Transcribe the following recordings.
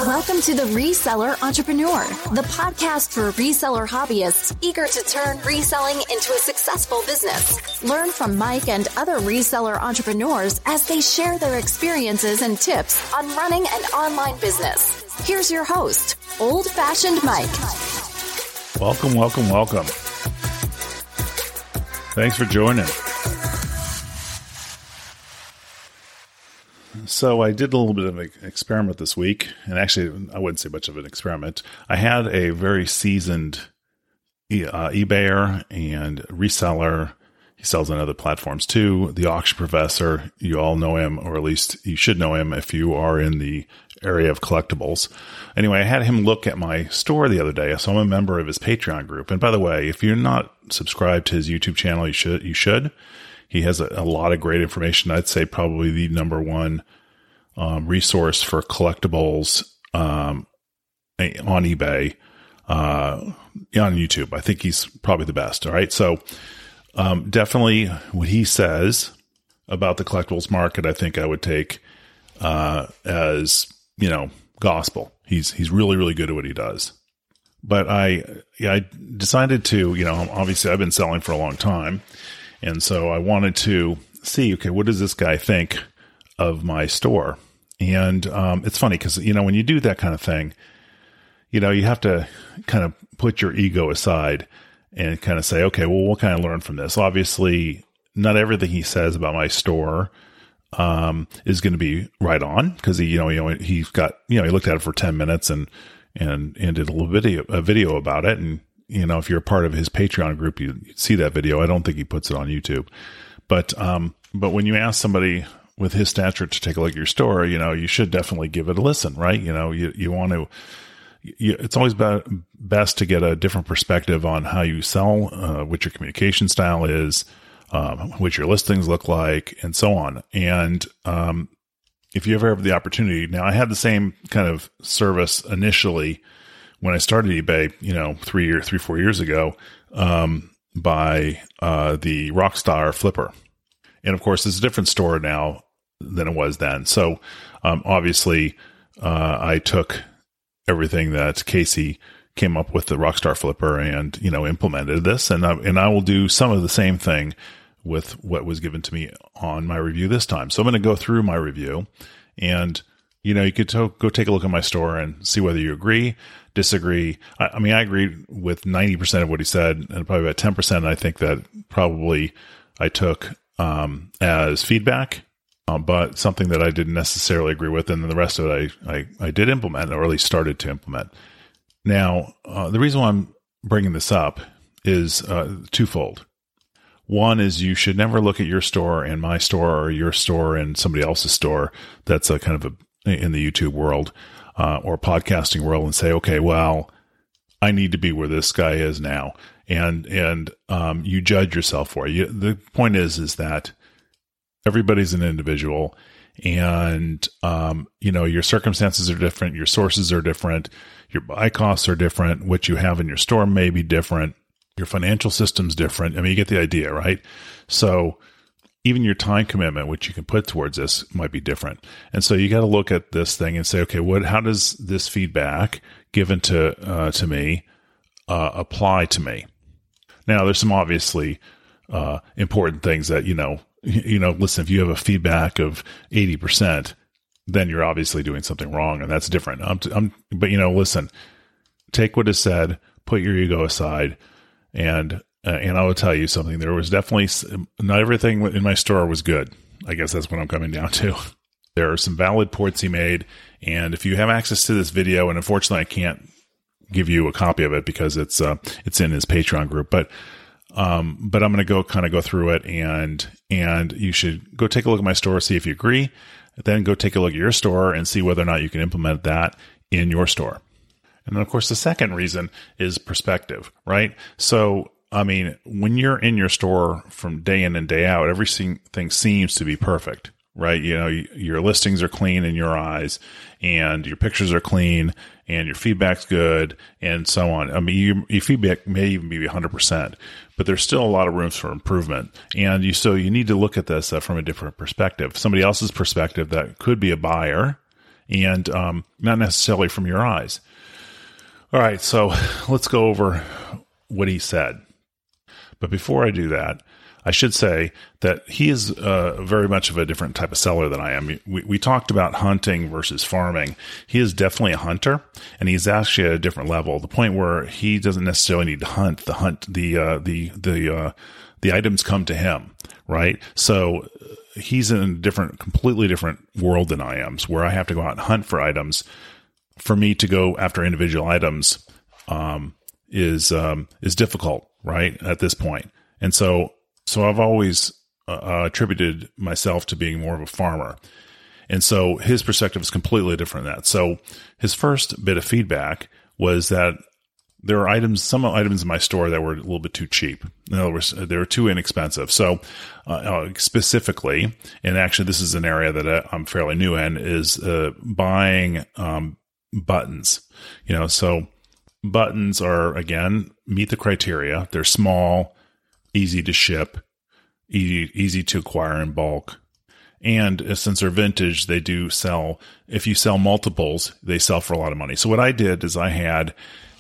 Welcome to The Reseller Entrepreneur, the podcast for reseller hobbyists eager to turn reselling into a successful business. Learn from Mike and other reseller entrepreneurs as they share their experiences and tips on running an online business. Here's your host, Old Fashioned Mike. Welcome. Thanks for joining. So I did a little bit of an experiment this week, and actually I wouldn't say much of an experiment. I had a very seasoned eBayer and reseller. He sells on other platforms too. The Auction Professor, you all know him, or at least you should know him if you are in the area of collectibles. Anyway, I had him look at my store the other day. So I'm a member of his Patreon group. And by the way, if you're not subscribed to his YouTube channel, you should. He has a lot of great information. I'd say probably the number one resource for collectibles on eBay, on YouTube. I think he's probably the best. All right. So definitely what he says about the collectibles market, I think I would take as, gospel. He's really, really good at what he does. But I decided to, obviously I've been selling for a long time. And so I wanted to see, okay, what does this guy think of my store? And it's funny because, when you do that kind of thing, you have to kind of put your ego aside and kind of say, okay, well, what can I learn from this? Obviously, not everything he says about my store is going to be right on because he looked at it for 10 minutes and did a little video about it. And, if you're a part of his Patreon group, you'd see that video. I don't think he puts it on YouTube, but when you ask somebody with his stature to take a look at your store, you should definitely give it a listen, right? You want to, it's always best to get a different perspective on how you sell, what your communication style is, what your listings look like, and so on. And if you ever have the opportunity, now I had the same kind of service initially when I started eBay, 3-4 years ago, by the Rockstar Flipper. And of course, it's a different store now than it was then. So obviously, I took everything that Casey came up with the Rockstar Flipper and, implemented this. And I will do some of the same thing with what was given to me on my review this time. So I'm going to go through my review and, you could go take a look at my store and see whether you agree, disagree. I agreed with 90% of what he said and probably about 10%. I think that probably I took as feedback, but something that I didn't necessarily agree with. And then the rest of it, I did implement, or at least started to implement. Now, the reason why I'm bringing this up is twofold. One is you should never look at your store and my store or your store and somebody else's store that's a kind of in the YouTube world or podcasting world and say, okay, well, I need to be where this guy is now. And you judge yourself for it. The point is that everybody's an individual and, your circumstances are different. Your sources are different. Your buy costs are different. What you have in your store may be different. Your financial system's different. You get the idea, right? So even your time commitment, which you can put towards this, might be different. And so you got to look at this thing and say, okay, how does this feedback given to me apply to me? Now, there's some obviously important things that, listen, if you have a feedback of 80%, then you're obviously doing something wrong, and that's different. But listen, take what is said, put your ego aside, and I will tell you something. There was definitely not everything in my store was good. I guess that's what I'm coming down to. There are some valid points he made, and if you have access to this video, and unfortunately I can't give you a copy of it because it's in his Patreon group, but I'm going to go through it, and you should go take a look at my store, see if you agree. Then go take a look at your store and see whether or not you can implement that in your store. And then, of course, the second reason is perspective, right? So, when you're in your store from day in and day out, everything seems to be perfect, right? Your listings are clean in your eyes, and your pictures are clean, and your feedback's good, and so on. Your feedback may even be 100%, but there's still a lot of room for improvement. And so you need to look at this from a different perspective, somebody else's perspective that could be a buyer, and not necessarily from your eyes. All right, so let's go over what he said. But before I do that, I should say that he is very much of a different type of seller than I am. We talked about hunting versus farming. He is definitely a hunter, and he's actually at a different level. The point where he doesn't necessarily need to hunt. The items come to him, right? So he's in a completely different world than I am, where I have to go out and hunt for items. For me to go after individual items is difficult, right, at this point. And so I've always attributed myself to being more of a farmer. And so his perspective is completely different than that. So his first bit of feedback was that there are some items in my store that were a little bit too cheap. In other words, they were too inexpensive. So specifically, and actually this is an area that I'm fairly new in, is buying buttons. So buttons are, again, meet the criteria. They're small, easy to ship, easy to acquire in bulk. And since they're vintage, they do sell. If you sell multiples, they sell for a lot of money. So what I did is I had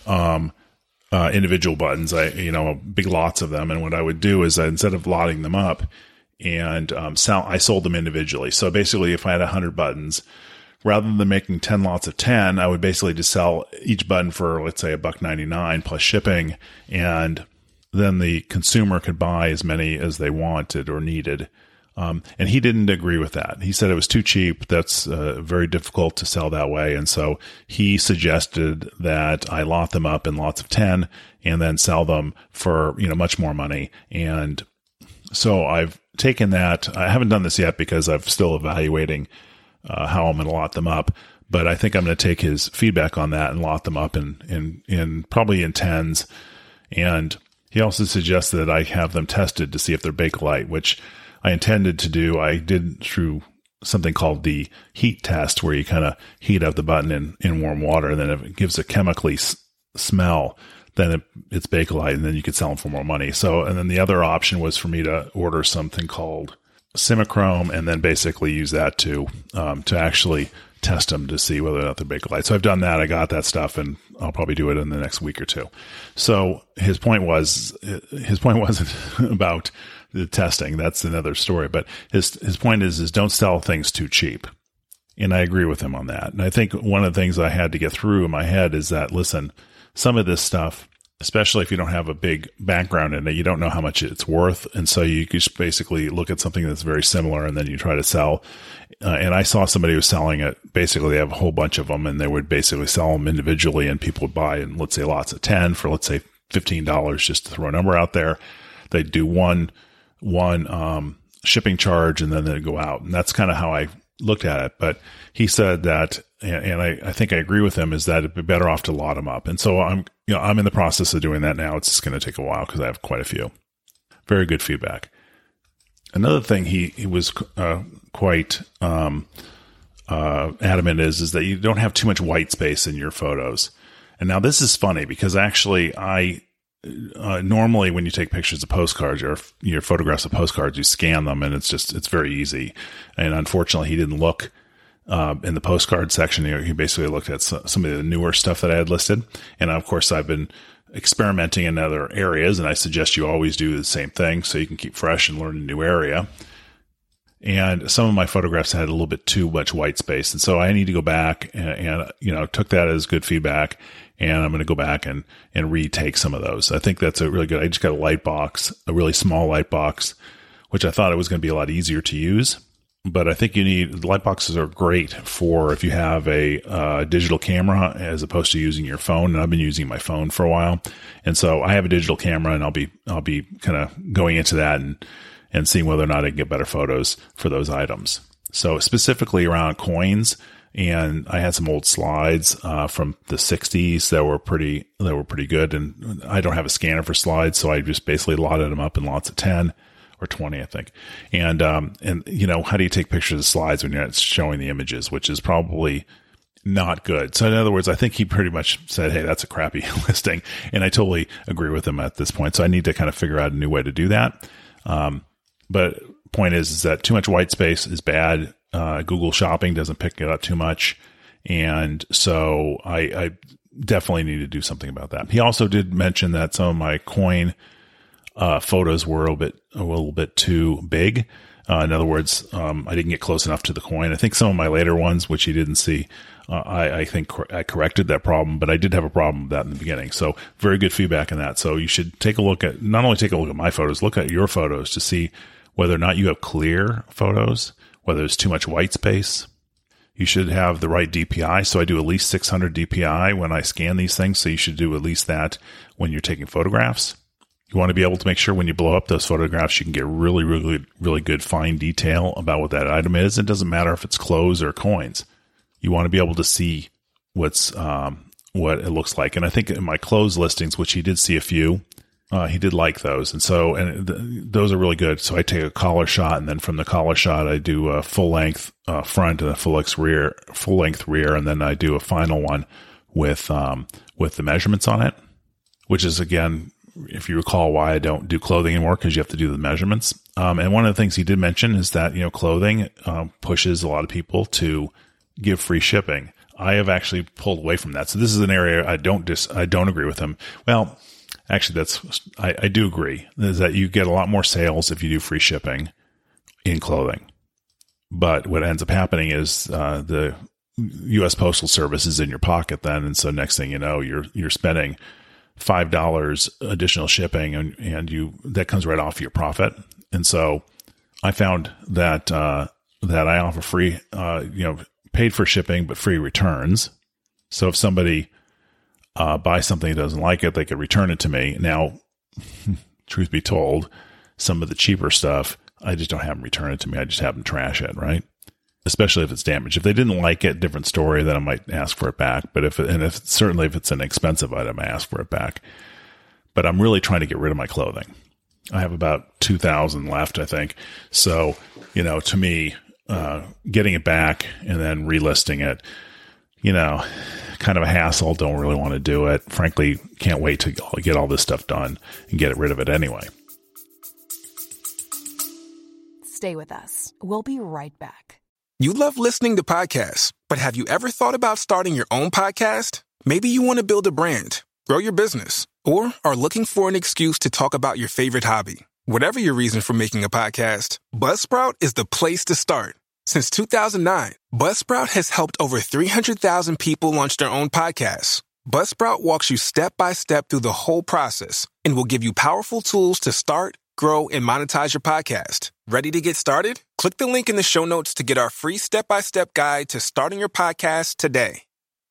individual buttons, big lots of them. And what I would do is instead of lotting them up and I sold them individually. So basically, if I had 100 buttons, rather than making 10 lots of 10, I would basically just sell each button for, let's say, $1.99 plus shipping, and then the consumer could buy as many as they wanted or needed. And he didn't agree with that. He said it was too cheap. That's very difficult to sell that way. And so he suggested that I lot them up in lots of 10 and then sell them for, much more money. And so I've taken that. I haven't done this yet because I'm still evaluating how I'm going to lot them up. But I think I'm going to take his feedback on that and lot them up in probably in 10s. And he also suggested that I have them tested to see if they're Bakelite, which I intended to do. I did through something called the heat test, where you kind of heat up the button in warm water, and then if it gives a chemically smell, then it's Bakelite, and then you could sell them for more money. So, and then the other option was for me to order something called Simichrome, and then basically use that to actually test them to see whether or not they're Bakelite. So I've done that. I got that stuff, and I'll probably do it in the next week or two. So his point wasn't about the testing. That's another story. But his point is don't sell things too cheap. And I agree with him on that. And I think one of the things I had to get through in my head is that, listen, some of this stuff, especially if you don't have a big background in it, you don't know how much it's worth. And so you just basically look at something that's very similar and then you try to sell. And I saw somebody who was selling it. Basically, they have a whole bunch of them, and they would basically sell them individually, and people would buy, and let's say lots of 10 for, let's say, $15, just to throw a number out there. They'd do one shipping charge, and then they'd go out. And that's kind of how I looked at it. But he said that, and I think I agree with him, is that it'd be better off to lot them up. And so I'm in the process of doing that now. It's just going to take a while because I have quite a few. Very good feedback. Another thing he was quite adamant is that you don't have too much white space in your photos. And now this is funny because actually I normally when you take pictures of postcards or your photographs of postcards, you scan them, and it's very easy. And unfortunately, he didn't look in the postcard section. He basically looked at some of the newer stuff that I had listed. And of course, I've been experimenting in other areas, and I suggest you always do the same thing so you can keep fresh and learn a new area. And some of my photographs had a little bit too much white space. And so I need to go back and took that as good feedback. And I'm going to go back and retake some of those. I think that's a really good. I just got a light box, a really small light box, which I thought it was going to be a lot easier to use. But I think light boxes are great for if you have a digital camera as opposed to using your phone. And I've been using my phone for a while. And so I have a digital camera, and I'll be kind of going into that and seeing whether or not I can get better photos for those items. So specifically around coins, and I had some old slides from the 60s that were pretty good. And I don't have a scanner for slides, so I just basically lotted them up in lots of 10 or 20, I think. And how do you take pictures of slides when you're not showing the images, which is probably not good. So in other words, I think he pretty much said, hey, that's a crappy listing. And I totally agree with him at this point. So I need to kind of figure out a new way to do that. But point is that too much white space is bad. Google Shopping doesn't pick it up too much. And so I definitely need to do something about that. He also did mention that some of my coin photos were a little bit too big. In other words, I didn't get close enough to the coin. I think some of my later ones, which he didn't see, I think I corrected that problem, but I did have a problem with that in the beginning. So very good feedback on that. So you should not only take a look at my photos, look at your photos to see whether or not you have clear photos, whether there's too much white space. You should have the right DPI. So I do at least 600 DPI when I scan these things. So you should do at least that when you're taking photographs. You want to be able to make sure when you blow up those photographs, you can get really, really, really good fine detail about what that item is. It doesn't matter if it's clothes or coins. You want to be able to see what it looks like. And I think in my clothes listings, which he did see a few, he did like those. And so, those are really good. So I take a collar shot, and then from the collar shot, I do a full length front and a full length rear. And then I do a final one with the measurements on it, which is, again, if you recall, why I don't do clothing anymore, because you have to do the measurements. And one of the things he did mention is that, clothing pushes a lot of people to give free shipping. I have actually pulled away from that. So this is an area I don't agree with him. Well, actually, I do agree, is that you get a lot more sales if you do free shipping in clothing. But what ends up happening is the U.S. Postal Service is in your pocket then, and so next thing you know, you're spending $5 additional shipping, and that comes right off your profit. And so I found that I offer free, paid for shipping but free returns. So if somebody buys something and doesn't like it, they could return it to me. Now, truth be told, some of the cheaper stuff, I just don't have them return it to me. I just have them trash it, right? Especially if it's damaged. If they didn't like it, different story, then I might ask for it back. But if it's an expensive item, I ask for it back. But I'm really trying to get rid of my clothing. I have about 2,000 left, I think. So, to me, getting it back and then relisting it, kind of a hassle. Don't really want to do it. Frankly, can't wait to get all this stuff done and get rid of it anyway. Stay with us. We'll be right back. You love listening to podcasts, but have you ever thought about starting your own podcast? Maybe you want to build a brand, grow your business, or are looking for an excuse to talk about your favorite hobby. Whatever your reason for making a podcast, Buzzsprout is the place to start. Since 2009, Buzzsprout has helped over 300,000 people launch their own podcasts. Buzzsprout walks you step by step through the whole process and will give you powerful tools to start, grow, and monetize your podcast. Ready to get started? Click the link in the show notes to get our free step-by-step guide to starting your podcast today.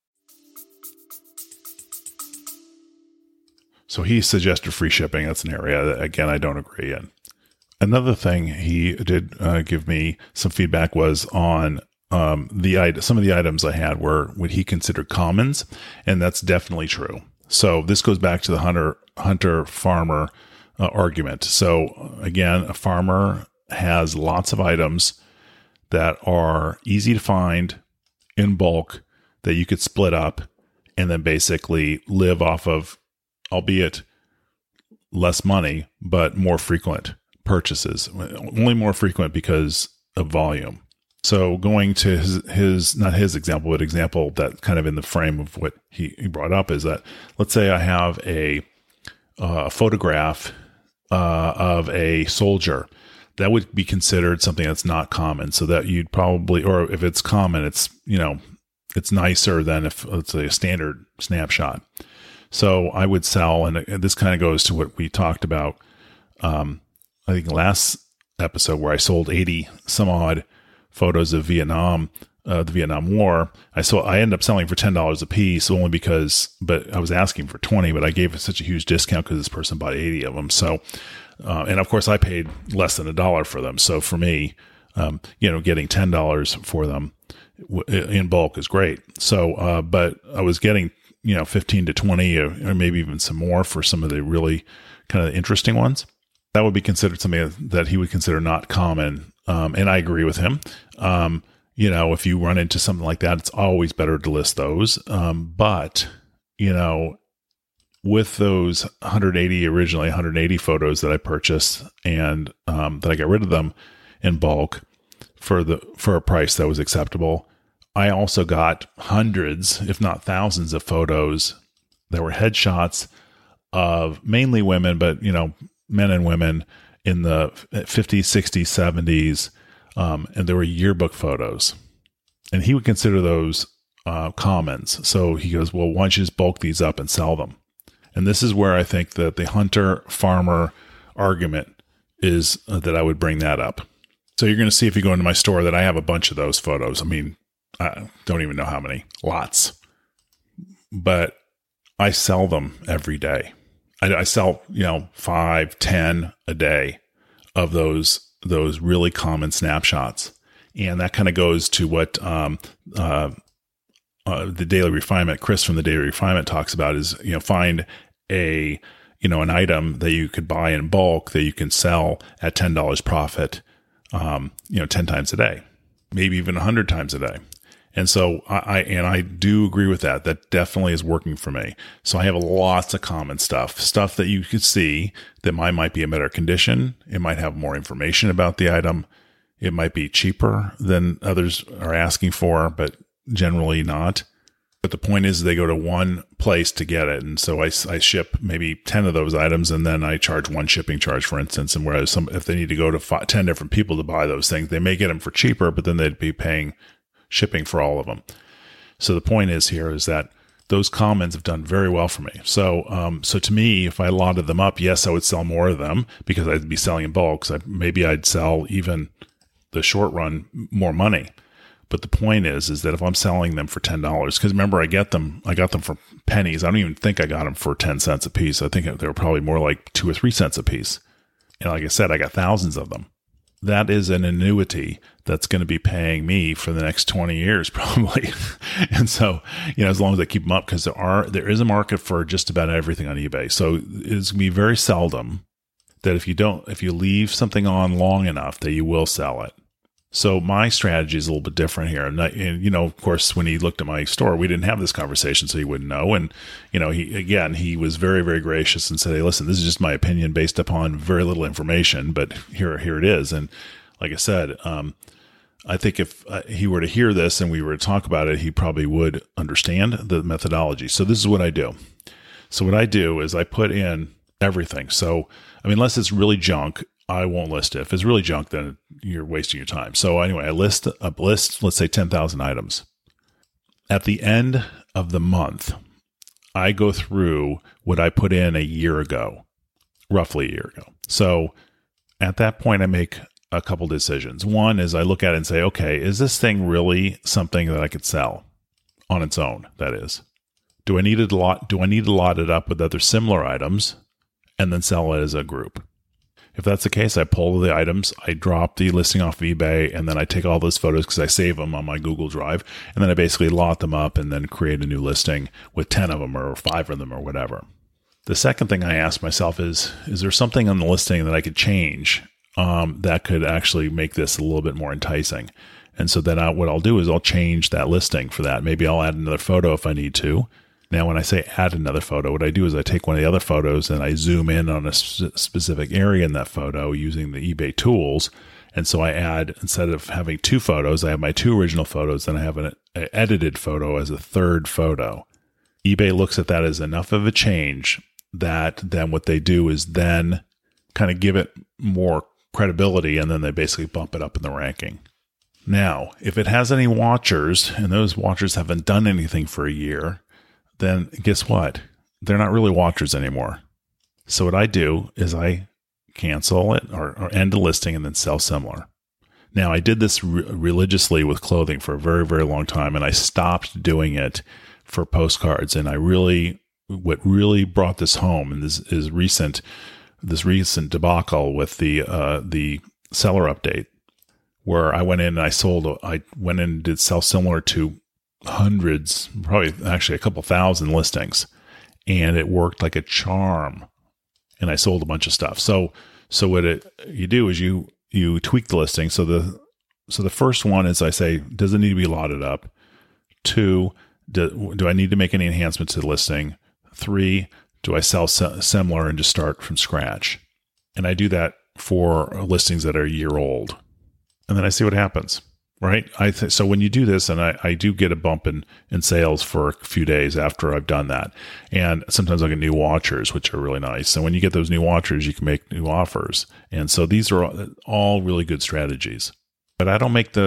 So he suggested free shipping. That's an area that, again, I don't agree in. Another thing he did give me some feedback was on some of the items I had were what he considered commons, and that's definitely true. So this goes back to the hunter-farmer argument. So again, a farmer has lots of items that are easy to find in bulk that you could split up and then basically live off of, albeit less money, but more frequent purchases. Only more frequent because of volume. So going to his not his example, but example that kind of in the frame of what he brought up is that, let's say I have a photograph of a soldier. That would be considered something that's not common. So that you'd probably, or if it's common, it's, it's nicer than if it's a standard snapshot. So I would sell, and this kind of goes to what we talked about, I think last episode, where I sold 80 some odd photos of Vietnam, the Vietnam War. I ended up selling for $10 a piece only because, but I was asking for 20, but I gave it such a huge discount because this person bought 80 of them. So, and of course I paid less than $1 for them. So for me, getting $10 for them in bulk is great. So, but I was getting, 15 to 20 or maybe even some more for some of the really kind of interesting ones. That would be considered something that he would consider not common. And I agree with him. If you run into something like that, it's always better to list those. But with those 180 photos that I purchased and that I got rid of them in bulk for a price that was acceptable, I also got hundreds, if not thousands of photos that were headshots of mainly women, but, men and women in the 50s, 60s, 70s. And there were yearbook photos. And he would consider those commons. So he goes, well, why don't you just bulk these up and sell them? And this is where I think that the hunter-farmer argument is that I would bring that up. So you're going to see if you go into my store that I have a bunch of those photos. I mean, I don't even know how many. Lots. But I sell them every day. I sell, 5, 10 a day of those really common snapshots. And that kind of goes to what the Daily Refinement, Chris from the Daily Refinement talks about is, find an item that you could buy in bulk that you can sell at $10 profit, 10 times a day, maybe even 100 times a day. And so I do agree with that. That definitely is working for me. So I have lots of common stuff that you could see that might be in better condition. It might have more information about the item. It might be cheaper than others are asking for, but generally not. But the point is they go to one place to get it. And so I ship maybe 10 of those items, and then I charge one shipping charge, for instance. And whereas if they need to go to 10 different people to buy those things, they may get them for cheaper, but then they'd be paying shipping for all of them. So the point is here is that those commons have done very well for me. So to me, if I lotted them up, yes, I would sell more of them because I'd be selling in bulk. So maybe I'd sell even the short run more money. But the point is that if I'm selling them for $10, because remember, I got them for pennies. I don't even think I got them for 10 cents a piece. I think they were probably more like 2 or 3 cents a piece. And like I said, I got thousands of them. That is an annuity that's going to be paying me for the next 20 years, probably. And so, as long as I keep them up, because there is a market for just about everything on eBay. So it's going to be very seldom that if you leave something on long enough that you will sell it. So my strategy is a little bit different here. And of course, when he looked at my store, we didn't have this conversation, so he wouldn't know. And, he was very, very gracious and said, hey, listen, this is just my opinion based upon very little information, but here it is. And like I said, I think if he were to hear this and we were to talk about it, he probably would understand the methodology. So this is what I do. So what I do is I put in everything. So, unless it's really junk, I won't list it. If it's really junk, then you're wasting your time. So anyway, I list, let's say 10,000 items. At the end of the month, I go through what I put in a year ago, roughly a year ago. So at that point, I make a couple decisions. One is I look at it and say, okay, is this thing really something that I could sell on its own? That is, do I need to lot it up with other similar items and then sell it as a group? If that's the case, I pull the items, I drop the listing off of eBay, and then I take all those photos because I save them on my Google Drive, and then I basically lot them up and then create a new listing with 10 of them or 5 of them or whatever. The second thing I ask myself is there something on the listing that I could change that could actually make this a little bit more enticing? And so then what I'll do is I'll change that listing for that. Maybe I'll add another photo if I need to. Now, when I say add another photo, what I do is I take one of the other photos and I zoom in on a specific area in that photo using the eBay tools. And so I add, instead of having 2 photos, I have my 2 original photos, then I have an edited photo as a third photo. eBay looks at that as enough of a change that then what they do is then kind of give it more credibility, and then they basically bump it up in the ranking. Now, if it has any watchers, and those watchers haven't done anything for a year, then guess what? They're not really watchers anymore. So what I do is I cancel it or end the listing and then sell similar. Now, I did this religiously with clothing for a very, very long time, and I stopped doing it for postcards. And what really brought this home, and this recent debacle with the seller update, where I went in and I went in and did sell similar to hundreds, probably actually a couple thousand listings, and it worked like a charm. And I sold a bunch of stuff. So what you do is you tweak the listing. So the first one is I say, does it need to be lotted up? 2, do I need to make any enhancements to the listing? 3, do I sell similar and just start from scratch? And I do that for listings that are a year old. And then I see what happens. right? So when you do this, and I do get a bump in sales for a few days after I've done that. And sometimes I get new watchers, which are really nice. And when you get those new watchers, you can make new offers. And so these are all really good strategies. But I don't make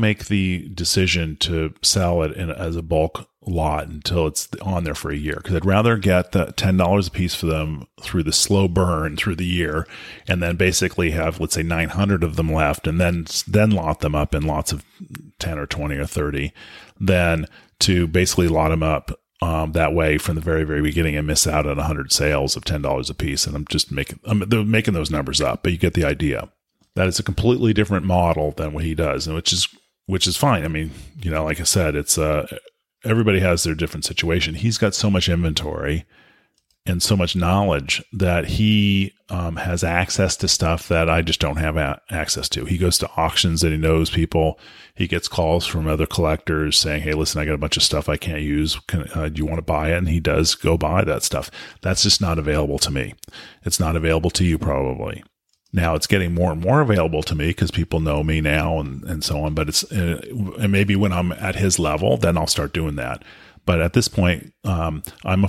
the decision to sell it as a bulk lot until it's on there for a year, because I'd rather get the $10 a piece for them through the slow burn through the year, and then basically have, let's say, 900 of them left, and then lot them up in lots of 10 or 20 or 30, than to basically lot them up that way from the very, very beginning and miss out on 100 sales of $10 a piece. And they're making those numbers up, but you get the idea. That is a completely different model than what he does, and which is fine. I mean, like I said, it's everybody has their different situation. He's got so much inventory and so much knowledge that he has access to stuff that I just don't have access to. He goes to auctions that he knows people. He gets calls from other collectors saying, "Hey, listen, I got a bunch of stuff I can't use. Do you want to buy it?" And he does go buy that stuff. That's just not available to me. It's not available to you probably. Now it's getting more and more available to me because people know me now and so on. But and maybe when I'm at his level, then I'll start doing that. But at this point, I'm a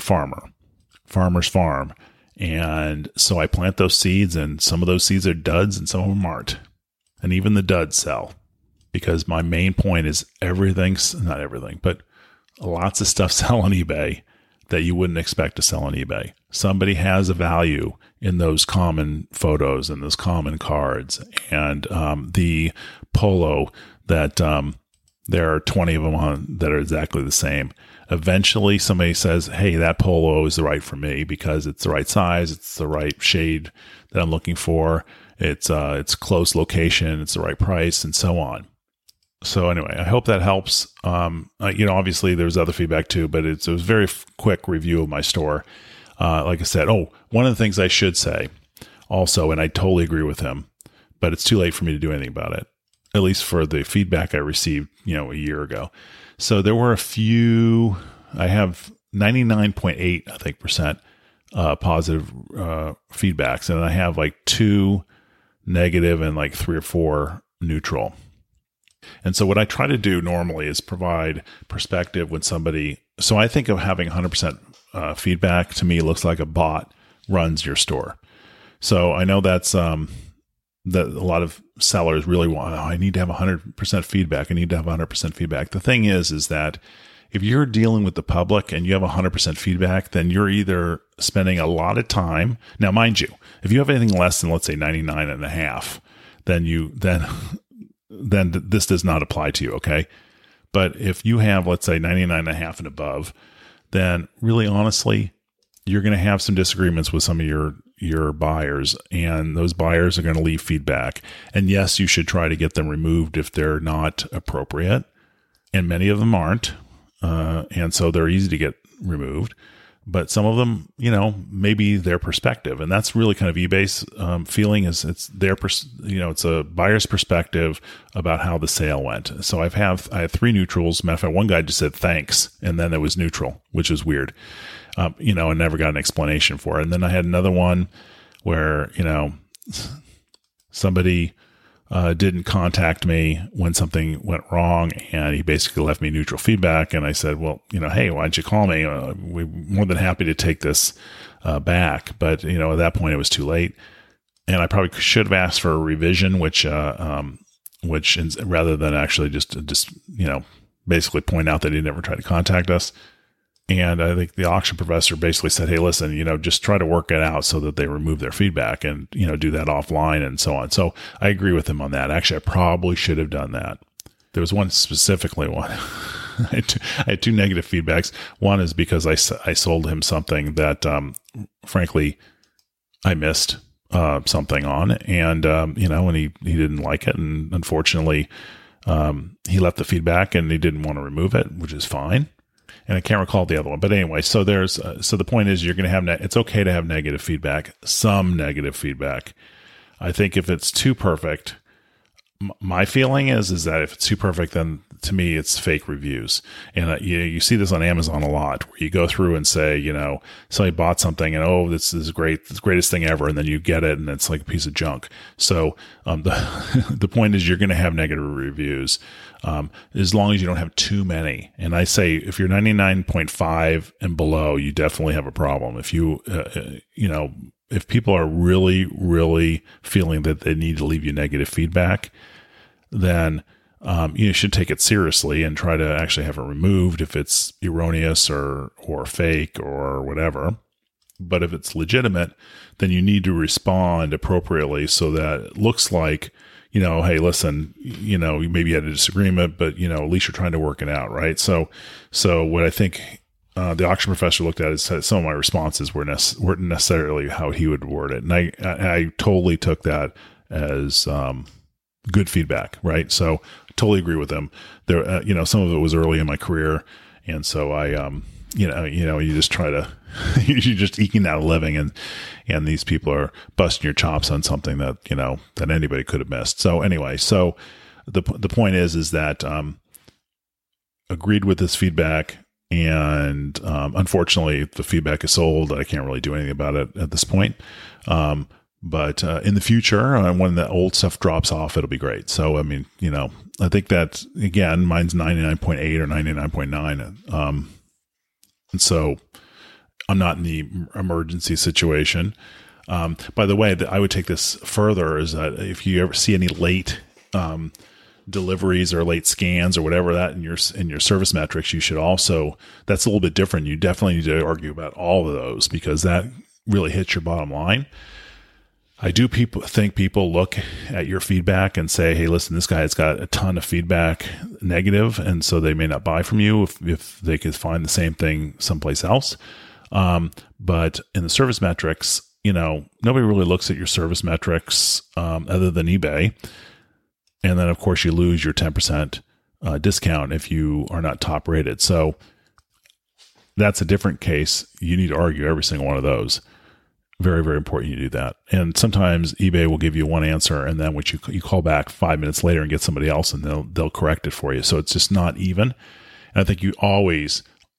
farmer's farm. And so I plant those seeds, and some of those seeds are duds and some of them aren't. And even the duds sell, because my main point is not everything, but lots of stuff sell on eBay that you wouldn't expect to sell on eBay. Somebody has a value in those common photos and those common cards, and the polo that there are 20 of them on that are exactly the same. Eventually somebody says, "Hey, that polo is right for me because it's the right size, it's the right shade that I'm looking for, it's close location, it's the right price," and so on. So anyway, I hope that helps. Obviously there's other feedback too, but it was a very quick review of my store. Like I said, one of the things I should say also, and I totally agree with him, but it's too late for me to do anything about it, at least for the feedback I received, a year ago. So there were a few, I have 99.8, I think, percent positive feedbacks. And I have like 2 negative and like 3 or 4 neutral. And so what I try to do normally is provide perspective when somebody, so I think of having 100% feedback to me looks like a bot runs your store. So I know that's, that a lot of sellers really want, I need to have 100% feedback. I need to have 100% feedback. The thing is that if you're dealing with the public and you have 100% feedback, then you're either spending a lot of time. Now, mind you, if you have anything less than, let's say 99.5, then this does not apply to you. Okay. But if you have, let's say 99.5 and above, then really honestly, you're going to have some disagreements with some of your buyers, and those buyers are going to leave feedback. And yes, you should try to get them removed if they're not appropriate. And many of them aren't. And so they're easy to get removed. But some of them, maybe their perspective, and that's really kind of eBay's feeling is it's their, it's a buyer's perspective about how the sale went. So I have 3 neutrals. Matter of fact, one guy just said thanks, and then it was neutral, which is weird. And never got an explanation for it. And then I had another one where, somebody didn't contact me when something went wrong, and he basically left me neutral feedback. And I said, well, hey, why don't you call me? We're more than happy to take this back. But, at that point it was too late. And I probably should have asked for a revision, which rather than actually just basically point out that he never tried to contact us. And I think the auction professor basically said, hey, listen, just try to work it out so that they remove their feedback and, do that offline and so on. So I agree with him on that. Actually, I probably should have done that. There was one specifically I had 2 negative feedbacks. One is because I sold him something that, frankly, I missed something on, and, and he didn't like it. And unfortunately, he left the feedback and he didn't want to remove it, which is fine. And I can't recall the other one. But anyway, so so the point is you're going to have, it's okay to have negative feedback, some negative feedback. I think if it's too perfect, my feeling is that if it's too perfect, then to me, it's fake reviews. And you see this on Amazon a lot, where you go through and say, somebody bought something and, oh, this is great, it's the greatest thing ever. And then you get it and it's like a piece of junk. So the point is you're going to have negative reviews as long as you don't have too many. And I say if you're 99.5 and below, you definitely have a problem. If you, if people are really, really feeling that they need to leave you negative feedback, then you should take it seriously and try to actually have it removed if it's erroneous or fake or whatever. But if it's legitimate, then you need to respond appropriately so that it looks like, hey, listen, maybe you had a disagreement, but, at least you're trying to work it out, right? So what I think the auction professor looked at is some of my responses weren't necessarily how he would word it. And I totally took that as good feedback, right? So I totally agree with him. There, some of it was early in my career. And so I, you just try to, you're just eking out a living and these people are busting your chops on something that, that anybody could have missed. So anyway, the point is that, agreed with this feedback. And unfortunately, the feedback is sold. I can't really do anything about it at this point. But in the future, when the old stuff drops off, it'll be great. So, I mean, I think that, again, mine's 99.8 or 99.9. And so I'm not in the emergency situation. By the way, I would take this further, is that if you ever see any late deliveries or late scans or whatever that in your service metrics, you should also, that's a little bit different. You definitely need to argue about all of those because that really hits your bottom line. I do think people look at your feedback and say, hey, listen, this guy has got a ton of feedback negative, and so they may not buy from you if they could find the same thing someplace else. But in the service metrics, nobody really looks at your service metrics other than eBay. And then, of course, you lose your 10% discount if you are not top rated. So that's a different case. You need to argue every single one of those. Very, very important you do that. And sometimes eBay will give you one answer, and then you call back 5 minutes later and get somebody else, and they'll correct it for you. So it's just not even. And I think you always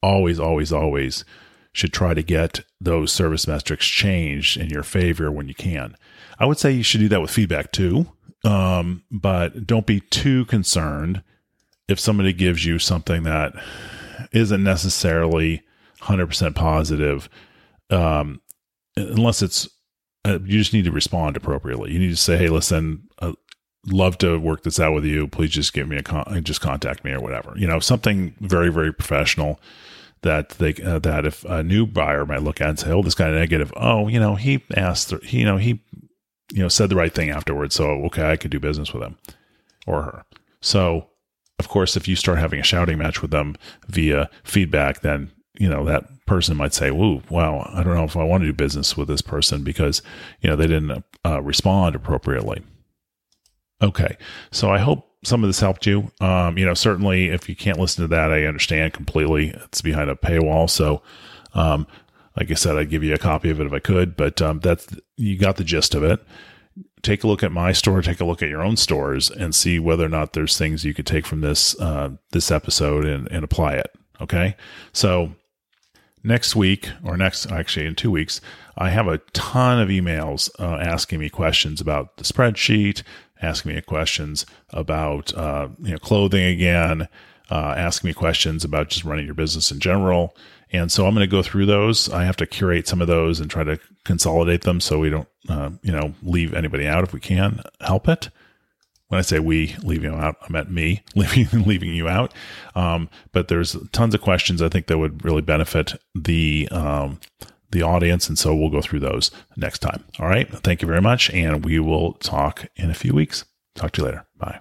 should try to get those service metrics changed in your favor when you can. I would say you should do that with feedback too. But don't be too concerned if somebody gives you something that isn't necessarily 100% positive, unless it's, you just need to respond appropriately. You need to say, hey, listen, I'd love to work this out with you. Please just give me just contact me or whatever, something very, very professional that that if a new buyer might look at and say, oh, this guy negative. Oh, he asked, he said the right thing afterwards. So, okay, I could do business with him or her. So, of course, if you start having a shouting match with them via feedback, then, that person might say, "Ooh, wow, I don't know if I want to do business with this person because, they didn't respond appropriately." Okay. So I hope some of this helped you. Certainly if you can't listen to that, I understand completely. It's behind a paywall. So, like I said, I'd give you a copy of it if I could, but you got the gist of it. Take a look at my store, take a look at your own stores, and see whether or not there's things you could take from this episode and apply it. Okay. So next week, or in 2 weeks, I have a ton of emails asking me questions about the spreadsheet, asking me questions about clothing again, asking me questions about just running your business in general. And so I'm going to go through those. I have to curate some of those and try to consolidate them so we don't, leave anybody out if we can help it. When I say we leave you out, I meant me leaving you out. But there's tons of questions I think that would really benefit the audience. And so we'll go through those next time. All right. Thank you very much. And we will talk in a few weeks. Talk to you later. Bye.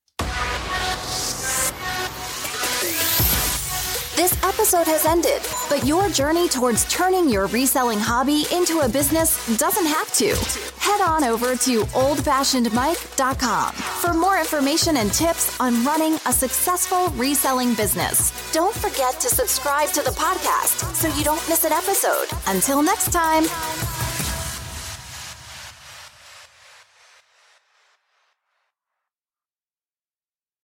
This episode has ended, but your journey towards turning your reselling hobby into a business doesn't have to. Head on over to oldfashionedmike.com for more information and tips on running a successful reselling business. Don't forget to subscribe to the podcast so you don't miss an episode. Until next time.